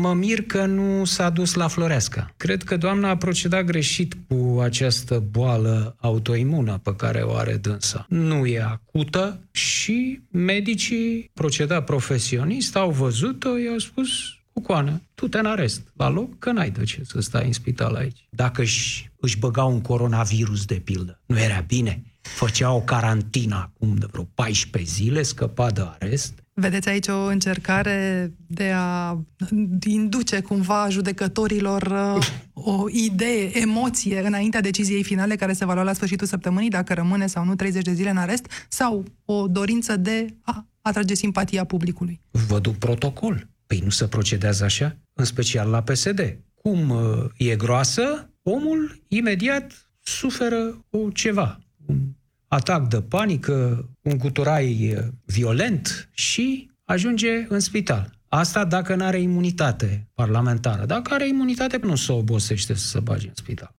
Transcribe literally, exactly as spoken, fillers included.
mă mir că nu s-a dus la Floreasca. Cred că doamna a procedat greșit cu această boală autoimună pe care o are dânsa. Nu e acută și medicii proceda profesionist, au văzut-o, i-au spus: Cucoană, tu te în arest la loc, că n-ai de ce să stai în spital aici. Dacă își, își băgau un coronavirus, de pildă, nu era bine? Făcea o carantină acum de vreo paisprezece zile, scăpa de arest. Vedeți aici o încercare de a induce cumva judecătorilor o idee, emoție înaintea deciziei finale care se va lua la sfârșitul săptămânii, dacă rămâne sau nu treizeci de zile în arest, sau o dorință de a atrage simpatia publicului? Vă duc protocol. Păi nu se procedează așa, în special la P S D. Cum e groasă, omul imediat suferă o ceva. Un atac de panică, un guturai violent și ajunge în spital. Asta dacă nu are imunitate parlamentară. Dacă are imunitate, nu se obosește să se bage în spital.